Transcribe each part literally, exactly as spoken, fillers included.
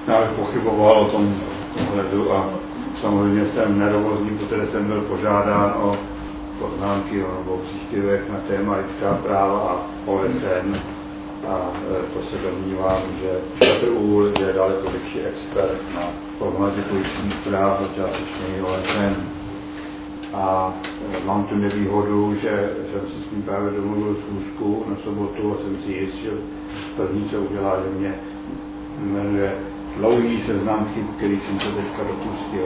Já bych pochyboval o tom ohledu a samozřejmě jsem nervózní, protože jsem byl požádán o poznámky nebo příspěvek na téma lidská práva a O S N a to se domnívám, že Petr Úhl je daleko lepší expert na problematiku lidských práv a částečně i O S N. A mám tu nevýhodu, že jsem si s ním právě domluvil schůzku na sobotu a jsem si jist, že první, co udělá, že mě jmenuje dlouhý seznam chyb, který jsem se teďka dopustil.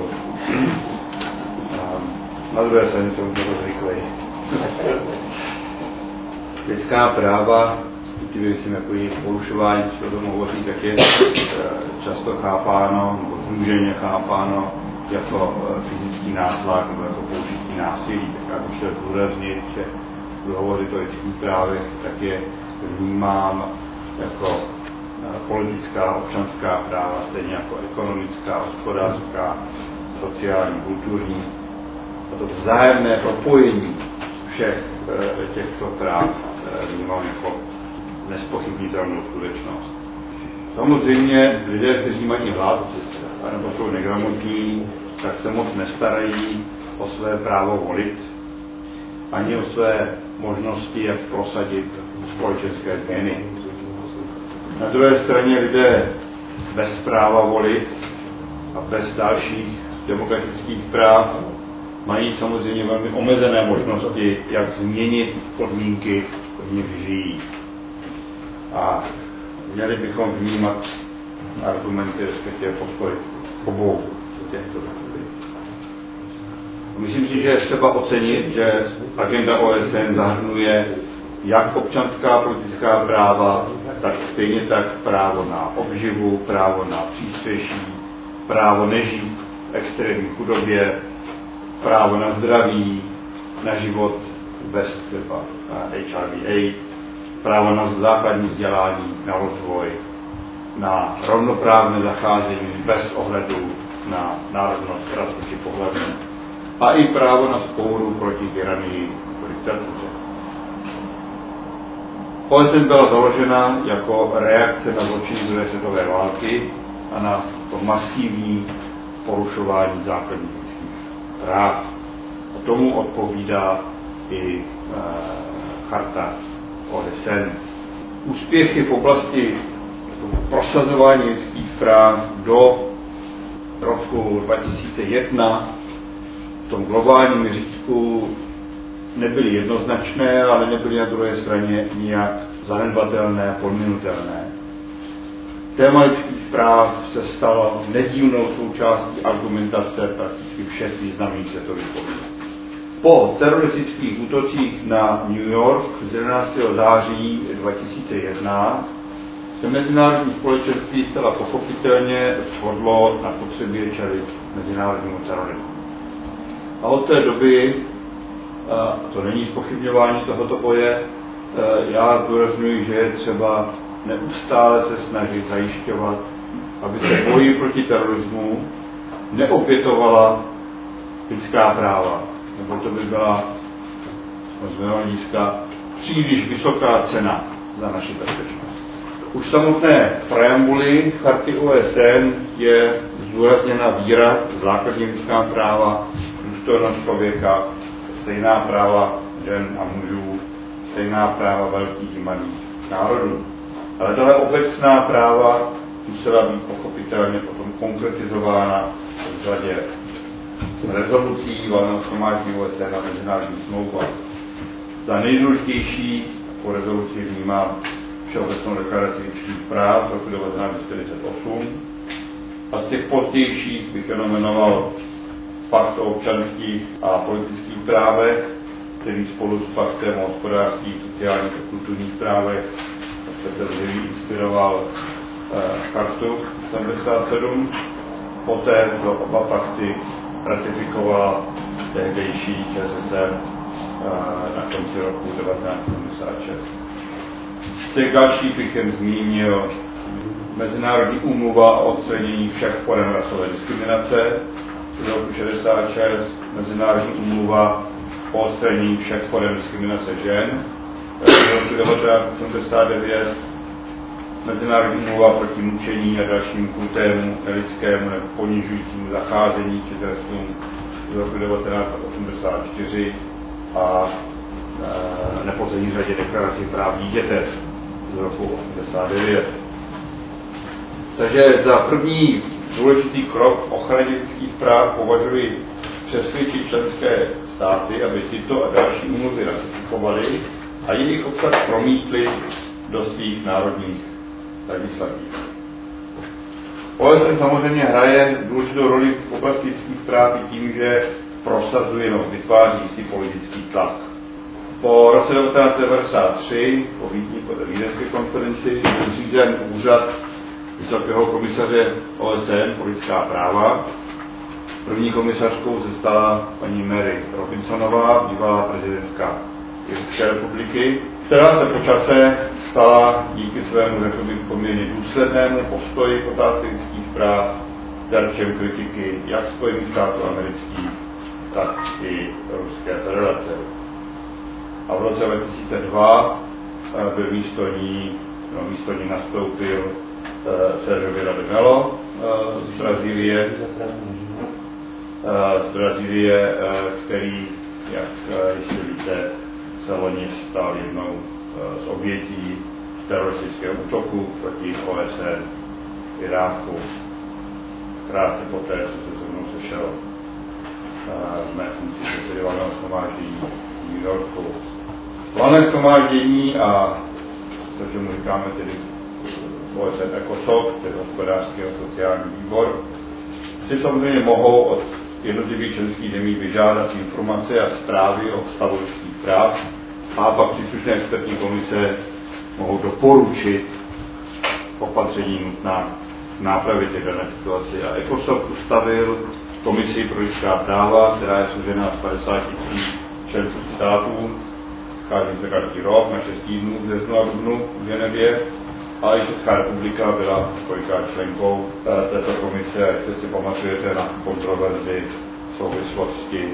A na druhé straně jsem to zvyklý. Lidská práva, ty věci jako jejich porušování, co o tom hovoří, tak je často chápáno, nebo zúženě chápáno jako fyzický nátlak nebo jako použití násilí. Tak já bych chtěl zdůraznit, že budu hovořit o lidských právech, tak je vnímám jako politická, občanská práva, stejně jako ekonomická, hospodářská, sociální, kulturní. A to vzájemné propojení všech těchto práv vnímám jako nespochybnitelnou skutečnost. Samozřejmě lidé, kteří mají hlad, nebo jsou negramotní, tak se moc nestarají o své právo volit, ani o své možnosti, jak prosadit společenské změny. Na druhé straně lidé bez práva volit a bez dalších demokratických práv mají samozřejmě velmi omezené možnosti, jak změnit podmínky, v nich žijí. A měli bychom vnímat argumenty, respektive postoj obou těchto takových. Myslím si, že je třeba ocenit, že agenda O S N zahrnuje jak občanská politická práva, tak stejně tak právo na obživu, právo na přístřeší, právo nežít v extrémní chudobě, právo na zdraví, na život bez třeba H I V AIDS, právo na základní vzdělání, na rozvoj, na rovnoprávné zacházení bez ohledu na národnost, rasu či pohlaví a i právo na spouru proti tyranii a diktatuře. O S N byla založena jako reakce na zločiny druhé světové války a na to masivní porušování základních lidských práv. A tomu odpovídá i e, charta O S N. Úspěchy v oblasti prosazování lidských práv do roku dva tisíce jedna v tom globálním měřítku nebyly jednoznačné, ale nebyly na druhé straně nijak zanedbatelné, podminutelné. Téma lidských práv se stalo nedílnou součástí argumentace prakticky všech významných světových politik. Po teroristických útocích na New York z jedenáctého září dva tisíce jedna se mezinárodní společenství zcela pochopitelně shodlo na potřebě čelit mezinárodnímu terorismu. A od té doby, a to není zpochybňování tohoto boje, já zdůrazňuji, že je třeba neustále se snažit zajišťovat, aby se boji proti terorismu neopětovala lidská práva, nebo to by byla z mého hlediska příliš vysoká cena za naši bezpečnost. Už v samotné preambuli charty O S N je zdůrazněna víra v základní lidská práva, důstojnost člověka, stejná práva žen a mužů, stejná práva velkých i malých národů. Ale tahle obecná práva musela být pochopitelně potom konkretizována v řadě rezolucí valného shromáždění O S N a mezinárodních smlouvách. Za nejdůležitější po rezoluci vnímám Všeobecnou deklaraci lidských práv z roku devatenáct set čtyřicet osm a z těch pozdějších bych jenom jmenoval Pakt o občanských a politických právech, který spolu s Paktem o hospodářských, sociálních a kulturních právech se inspiroval eh, chartu sedmdesát sedm, poté co oba pakty ratifikovala tehdejší Č S S R eh, na konci roku devatenáct set sedmdesát šest. Z těch dalších bych jen zmínil Mezinárodní úmluva o odstranění všech forem rasové diskriminace z roku šedesát šest, Mezinárodní úmluva o odstranění všech forem diskriminace žen z roku devatenáct set sedmdesát devět, Mezinárodní úmluva proti mučení a dalšímu krutému, nelidskému nebo ponižujícímu zacházení či trestům z roku devatenáct set osmdesát čtyři a v neposlední řadě deklaraci práv dítěte z roku osmdesát devět. Takže za první důležitý krok ochraně lidských práv považuji přesvědčit členské státy, aby tyto a další úmluvy ratifikovaly a jejich obsah promítli do svých národních legislativ. O S N samozřejmě hraje důležitou roli v oblasti lidských práv i tím, že prosazuje nebo vytváří jistý politický tlak. Po roce devatenáct set devadesát tři, po Vídni, po té Vídeňské konferenci, byl zřízen úřad Vysokého komisaře O S N pro lidská práva. První komisařkou se stala paní Mary Robinsonová, bývalá prezidentka Irské republiky, která se po čase stala díky svému, řekl bych, poměrně důslednému postoji k otázce lidských práv terčem kritiky jak Spojených států amerických, tak i Ruské federace. A v roce dva tisíce dva byl místo ní, no, místo ní nastoupil Sergio Vieira de Mello z Brazílie, z Brazílie, který, jak jistě víte, se loni stal jednou z obětí teroristického útoku proti O S N v Iráku. Krátce poté, co se se mnou sešel v mé funkci předsedy valného shromáždění v New Yorku. Valné shromáždění a to, čemu říkáme tedy O S N ECOSOC, tedy hospodářský a sociální výbor, si samozřejmě mohou od jednotlivých členských zemí vyžádat informace a zprávy o stavu lidských práv a pak příslušné expertní komise mohou doporučit opatření nutná nápravy té dané situace. A ECOSOC ustavil komisi pro lidská práva, která je složená z padesáti tří členských států, schází se každý rok na šest týdnů v březnu a dubnu v Ženevě. A i Česká republika byla kolikrát členkou této komise, a jestli si pamatujete na kontroverzi v souvislosti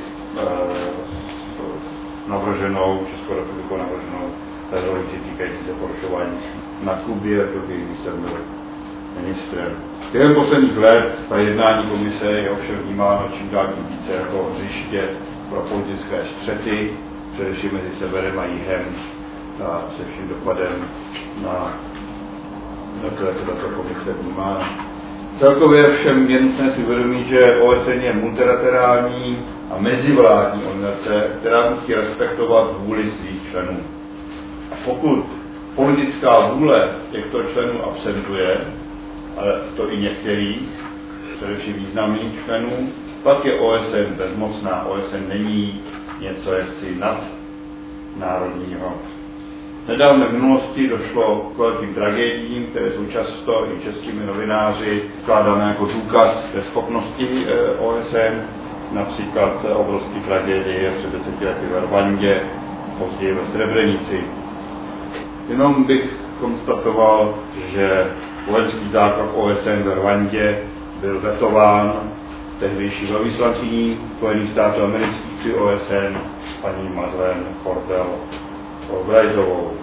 s navrženou, Českou republikou navrženou rezoluci týkající se porušování na Kubě, v době, kdy jsem byl ministrem. Během posledních let ta jednání komise je ovšem vnímáno čím dál tím více jako hřiště pro politické střety, především mezi severem a jihem, a se vším dopadem na které se tato komise vnímá. Celkově všem je nutné si uvědomit, že O S N je multilaterální a mezivládní organizace, která musí respektovat vůli svých členů. A pokud politická vůle těchto členů absentuje, ale to i některých, především významných členů, pak je O S N bezmocná. O S N není něco jaksi nadnárodního. V nedávné minulosti došlo k velkým tragédiím, které jsou často i českými novináři vkládány jako důkaz ve schopnosti O S N, například obrovské tragédie před deseti lety v Rwandě, později ve Srebrenici. Jenom bych konstatoval, že vojenský zákrok O S N v Rwandě byl vetován tehdejší velvyslankyní Spojených států amerických při O S N paní Madeleine Cordell Albrigtovou.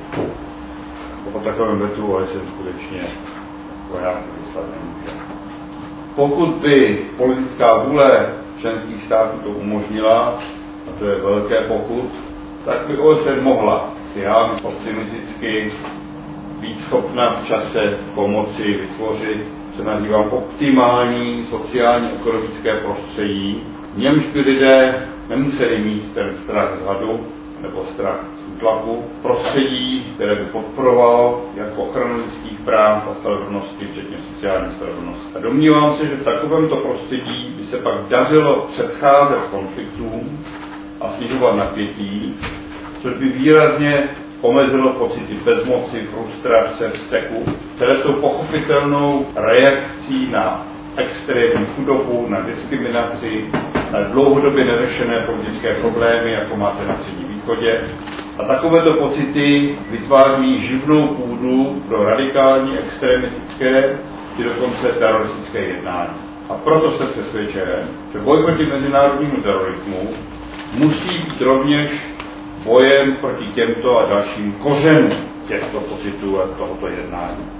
Po takovém vetu O S N skutečně vojáky vyslat nemůže. Pokud by politická vůle členských států to umožnila, a to je velké pokud, tak by O S N mohla si já optimisticky být schopna v čase pomoci vytvořit, co nazývám optimální sociálně-ekonomické prostředí, v němž by lidé nemuseli mít ten strach z hladu nebo strach z útlaku, prostředí, které by podporovalo jak ochranu lidských práv a spravedlnosti, včetně sociální spravedlnosti. A domnívám se, že v takovémto prostředí by se pak dařilo předcházet konfliktům a snižovat napětí, což by výrazně omezilo pocity bezmoci, frustrace, vzteku, které jsou pochopitelnou reakcí na extrémní chudobu, na diskriminaci, na dlouhodobě neřešené politické problémy, jako máte na Středním východě. A takovéto pocity vytváří živnou půdu pro radikální, extremistické či dokonce teroristické jednání. A proto jsem přesvědčen, že boj proti mezinárodnímu terorismu musí být rovněž bojem proti těmto a dalším kořenům těchto pocitů a tohoto jednání.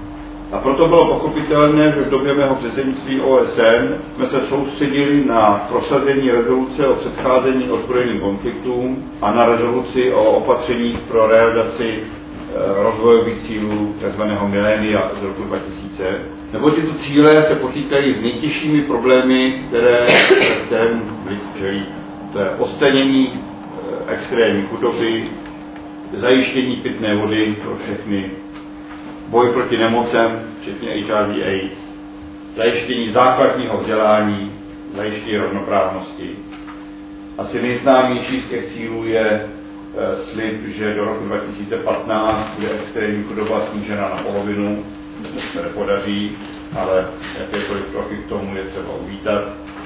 A proto bylo pochopitelné, že v době mého předsednictví O S N jsme se soustředili na prosazení rezoluce o předcházení ozbrojeným konfliktům a na rezoluci o opatřeních pro realizaci rozvojových cílů tzv. Milénia z roku dva tisíce. Nebo tyto cíle se potýkají s nejtěžšími problémy, které, které lidstvo čelí. To je odstranění extrémní chudoby, zajištění pitné vody pro všechny, boj proti nemocem, včetně H I V AIDS, zajištění základního vzdělání, zajištění rovnoprávnosti. Asi nejznámější z těch cílů je slib, že do roku dva tisíce patnáct bude extrémní chudoba snížena na polovinu, to se nepodaří, ale jakékoliv kroky k tomu je třeba uvítat.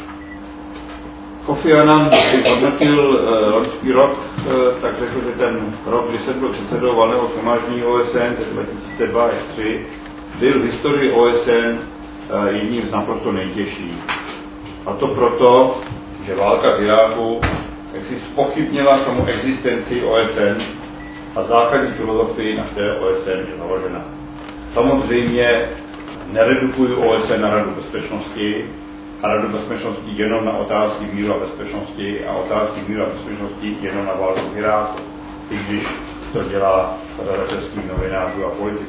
Kofi Annan, když hodnotil loňský rok, tak řekl, že ten rok, kdy jsem byl předsedou valného shromáždění O S N, dva tisíce dva až dva tisíce tři, byl v historii O S N jedním z naprosto nejtěžších. A to proto, že válka v Iráku jak si zpochybnila samou existenci O S N a základní filozofii, na které O S N je založena. Samozřejmě neredukuju O S N na Radu bezpečnosti a Radu bezpečnosti jenom na otázky míru a bezpečnosti a otázky míru a bezpečnosti jenom na válku v Iráku, i když to dělá pořadatelství novinářů a politiků.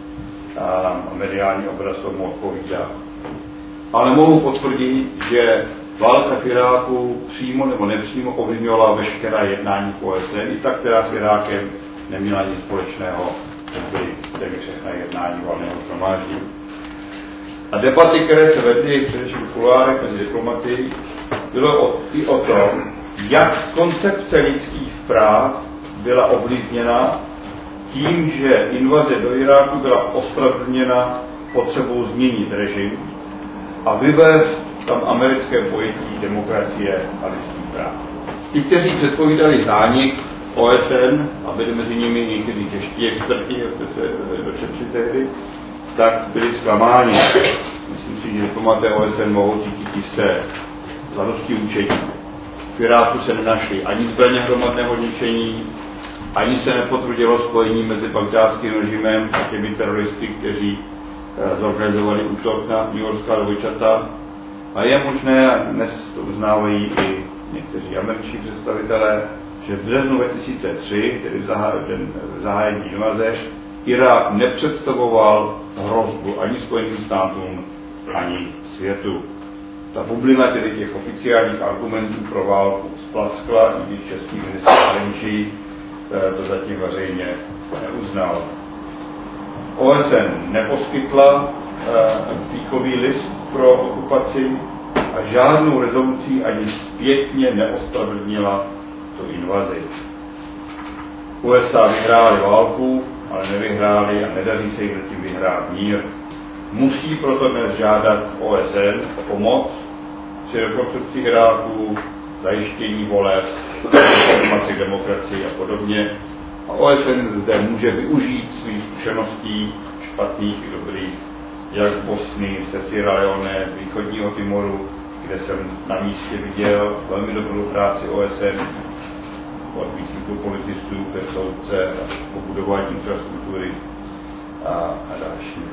A mediální obraz tomu odpovídá. Ale mohu potvrdit, že válka v Iráku přímo nebo nepřímo ovlivňovala veškerá jednání v O S N, i ta, která s Irákem neměla nic společného, to byly tedy všechna jednání valného shromáždění. A debaty, které se vedly především v kulárech mezi diplomaty, bylo o, i o tom, jak koncepce lidských práv byla ovlivněna tím, že invaze do Iráku byla ospravedlněna potřebou změnit režim a vyvést tam americké pojetí demokracie a lidských práv. Ti, kteří předpovídali zánik O S N, a byli mezi nimi někteří těžkí experti, jak jste se dočetli tehdy, tak byli zklamáni. Myslím si, že diplomaté O S N mohou díky se zadosti učení. V Iráku se nenašly ani zbraně hromadného ničení, ani se nepotvrdilo spojení mezi bagdátským režimem a těmi teroristy, kteří zorganizovali útok na newyorská dvojčata. A je možné, a dnes to uznávají i někteří američtí představitelé, že v březnu dva tisíce tři, tedy v zahájení invaze, Irák nepředstavoval hrozbu ani Spojeným státům, ani světu. Ta bublina tedy těch oficiálních argumentů pro válku splaskla, i když český ministr zahraničí to zatím veřejně neuznal. O S N neposkytla fíkový list pro okupaci a žádnou rezolucí ani zpětně neospravedlnila tu invazi. U S A vyhráli válku, ale nevyhráli a nedaří se jim tím vyhrát mír. Musí proto dnes žádat O S N o pomoc při rekonstrukci Iráku, zajištění voleb, informaci demokracii a podobně. A O S N zde může využít svých zkušeností, špatných i dobrých, jak z Bosny, se Sierra Leone, z východního Timoru, kde jsem na místě viděl velmi dobrou práci O S N, od výcviku policistů, ke soudce, po budování infrastruktury a, a další.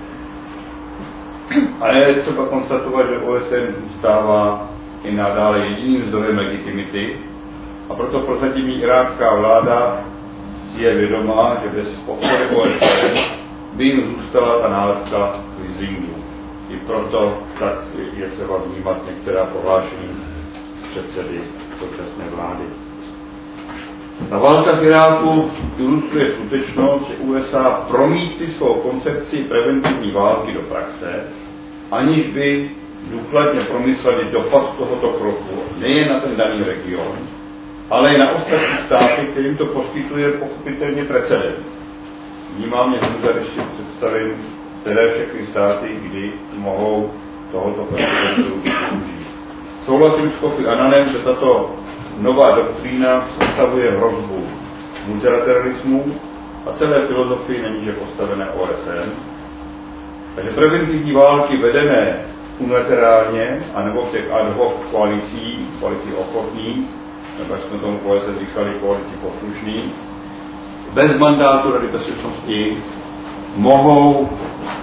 A je třeba konstatovat, že O S N zůstává i nadále jediným zdrojem legitimity a proto prozatímní irácká vláda si je vědomá, že bez podpory O S N by jim zůstala ta nálepka Quislingu. I proto tak je třeba vnímat některá prohlášení předsedy současné vlády. Ta válka v Iráku ilustruje skutečnost, že U S A promítly svou koncepci preventivní války do praxe, aniž by důkladně promysleli dopad tohoto kroku nejen na ten daný region, ale i na ostatní státy, kterým to poskytuje pochopitelně precedent. Vnímám, že jsem tady ještě představím, které všechny státy, kdy mohou tohoto precedentu využít. Souhlasím s Kofi Annanem, že tato nová doktrína představuje hrozbu multilateralismu a celé filozofii není, že postavené O S N. Takže preventivní války vedené unilaterálně, anebo v těch ad hoc koalicí, koalicí ochotných, nebo jak jsme tomu po O S N říkali, koalicí poslušných, bez mandátu Rady bezpečnosti mohou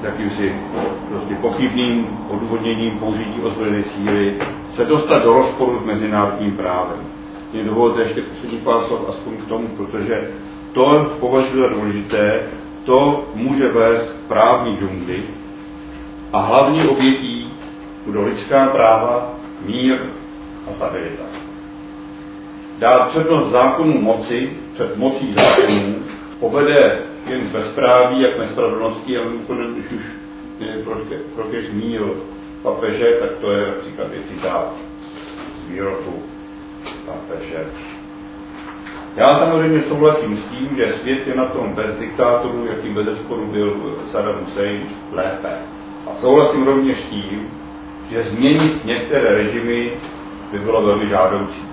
jakýmsi prostě pochybným odůvodněním použití ozbrojené síly se dostat do rozporu s mezinárodním právem. Mě dovolte ještě poslední pár slov aspoň k tomu, protože to považuji za důležité, to může vést k právní džungli a hlavní obětí budou lidská práva, mír a stabilita. Dát přednost zákonů moci před mocí zákonů povede jen k bezpráví a k nespravedlnosti, a mimochodem, když už Prokeř zmínil papeže, tak to je například i citát z výroku papeže. Já samozřejmě souhlasím s tím, že svět je na tom bez diktátorů, jakým bezesporu byl Saddam Hussein, lépe. A souhlasím rovněž s tím, že změnit některé režimy by bylo velmi žádoucí.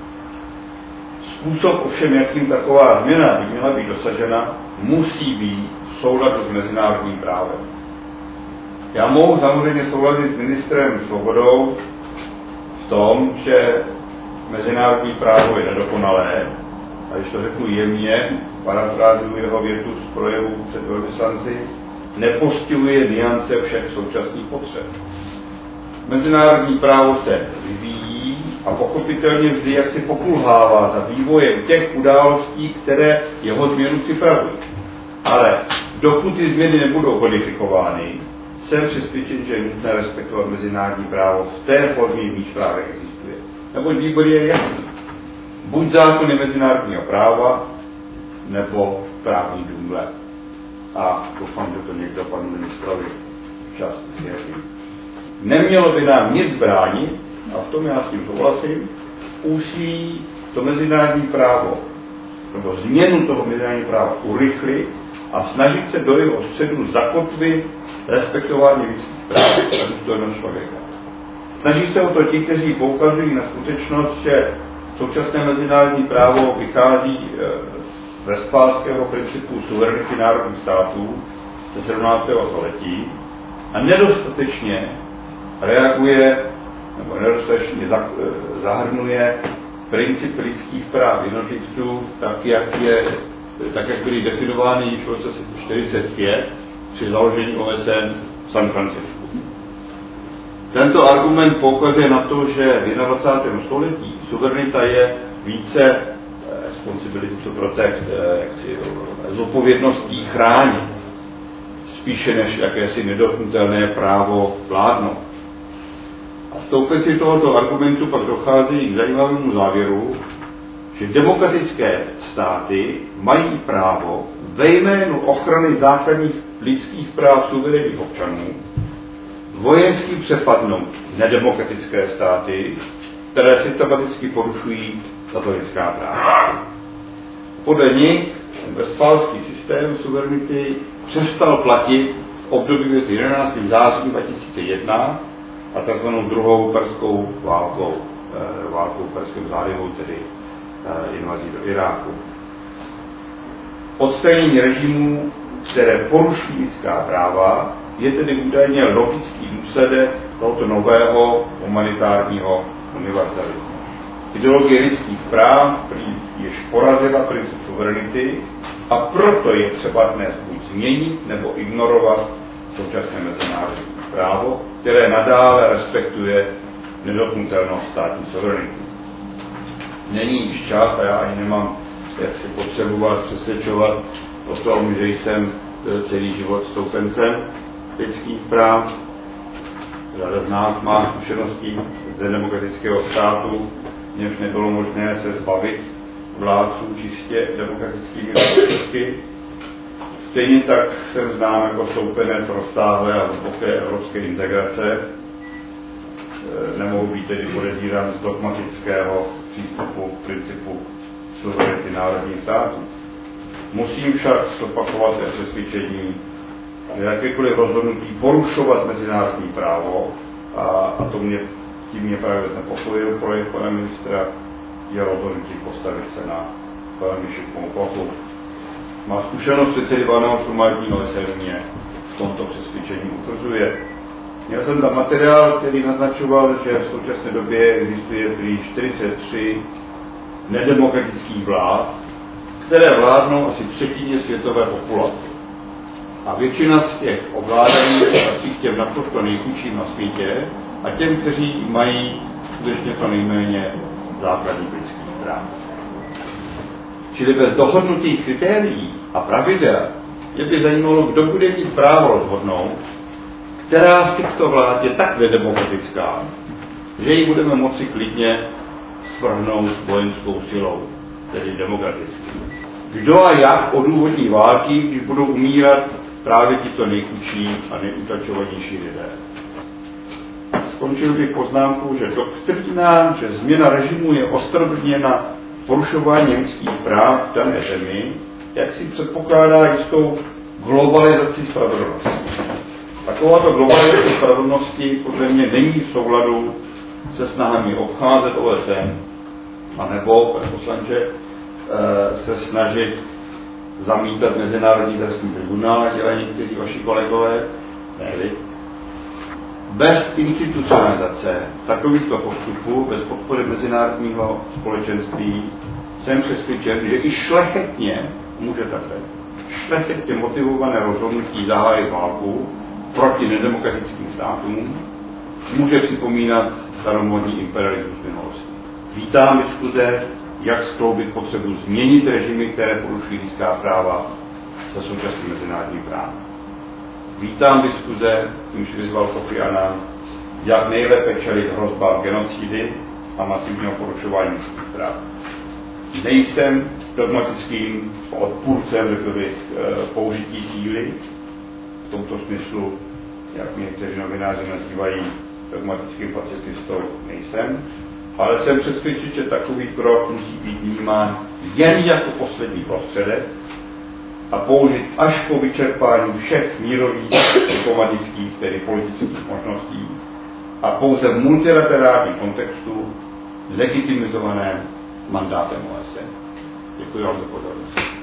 Způsob ovšem, jakým taková změna by měla být dosažena, musí být v souladu s mezinárodním právem. Já mohu samozřejmě souhlasit s ministrem Svobodou v tom, že mezinárodní právo je nedokonalé, a když to řeknu jemně, parafrázuju jeho větu z projevu před velvyslanci, nepostihuje niance všech současných potřeb. Mezinárodní právo se vyvíjí a pochopitelně vždy jaksi pokulhává za vývojem těch událostí, které jeho změnu připravují. Ale dokud ty změny nebudou kodifikovány, jsem přesvědčen, že je nutné respektovat mezinárodní právo v té formě, v níž právě existuje. Neboť výbor je jasný. Buď zákony mezinárodního práva, nebo právní džungle. A doufám, že to někdo panu ministrovi včas vysvětlí. Nemělo by nám nic bránit, a v tom já s tím souhlasím, úsilí to mezinárodní právo, nebo změnu toho mezinárodního práva urychlit a snažit se do jeho středu zakotvit respektování lidských práv a důstojnost člověka. Snaží se o to ti, kteří poukazují na skutečnost, že současné mezinárodní právo vychází z westfálského principu suverenity národních států ze sedmnáctého století a nedostatečně reaguje nebo nedostatečně zahrnuje princip lidských práv jednotlivců, tak jak, je, tak jak byly definovány již v roce čtyřicet pět při založení O S N v San Francisku. Tento argument poukazuje na to, že v dvacátém prvním století suverenita je více responsibility to protect, jaksi, zodpovědností chránit, spíše než jakési nedotknutelné právo vládnout. A stoupenci tohoto argumentu pak dochází k zajímavému závěru, že demokratické státy mají právo ve jménu ochrany základních lidských práv suverénních občanů vojensky přepadnout nedemokratické státy, které systematicky porušují tato lidská práva. Podle nich westfálský systém suverenity přestal platit v období mezi jedenáctým září dva tisíce jedna a tzv. Druhou perskou válkou, válkou v Perském zálivu, tedy invazí do Iráku. Odstranění režimů, které porušují lidská práva, je tedy údajně logický důsledek tohoto nového humanitárního univerzalismu. Ideologie lidských práv již porazila princip suverenity a proto je třeba dnes buď změnit nebo ignorovat současné mezinárodní právo, které nadále respektuje nedotknutelnost státní suverenity. Není již čas, a já ani nemám jak si potřebu vás přesvědčovat o tom, že jsem celý život stoupencem lidských práv. Řada z nás má zkušenosti z demokratického státu, něž nebylo možné se zbavit vládců čistě demokratickými prostředky. Stejně tak jsem znám jako stoupenec rozsáhlé a hluboké evropské integrace. Nemohu být tedy podezírán z dogmatického přístupu k principu suverenity národních států. Musím však zopakovat své přesvědčení, že jakékoliv rozhodnutí porušovat mezinárodní právo, a, a to mě, tím mě právě znepokojil projev pana ministra, je rozhodnutí postavit se na velmi šikmou plochu. Má zkušenost předsedy valného shromáždění O S N mě v tomto přesvědčení utvrzuje. Měl jsem tam materiál, který naznačoval, že v současné době existuje prý čtyřicet tři nedemokratických vlád, které vládnou asi třetině světové populace. A většina z těch ovládaných patří k těm naprosto nejchudším na světě a těm, kteří mají skutečně co nejméně základních lidských práv. Čili bez dohodnutých kritérií a pravidel mě by zajímalo, kdo bude mít právo rozhodnout, která z těchto vlád je tak nedemokratická, že ji budeme moci klidně svrhnout vojenskou silou, tedy demokraticky. Kdo a jak odůvodní války, když budou umírat právě tito nejchudší a nejutlačovanější lidé. Skončil bych poznámkou, že doktrína, že změna režimu je ostrodněna porušování lidských práv v dané zemi, jak si předpokládá jistou globalizaci spravedlnosti. Takováto globalizace spravedlnosti podle mě není v souladu se snahami obcházet O S N, anebo, pane poslanče, se snažit zamítat Mezinárodní trestní tribunál, dělají někteří vaši kolegové, ne vy. Bez institucionalizace takovýchto postupů, bez podpory mezinárodního společenství, jsem přesvědčen, že i šlechetně může takhle šlechetně motivované rozhodnutí zahájit válku proti nedemokratickým státům může připomínat staromódní imperialismus minulosti. Vítám diskuze, jak skloubit potřebu změnit režimy, které porušují lidská práva se současným mezinárodním právem. Vítám diskuze, tím si vyzval Kofi Annan, jak nejlépe čelit hrozbám genocidy a masivního porušování lidských práv. Nejsem dogmatickým odpůrcem, řekl bych, použití síly. V tomto smyslu, jak mě někteří novináři nazývají dogmatickým pacifistou, nejsem. Ale jsem přesvědčen, že takový krok musí být vnímán jen jako poslední prostředek a použit až po vyčerpání všech mírových, diplomatických, tedy politických možností a pouze v multilaterálním kontextu legitimizovaném mandátem O S N. Děkuji vám za pozornost.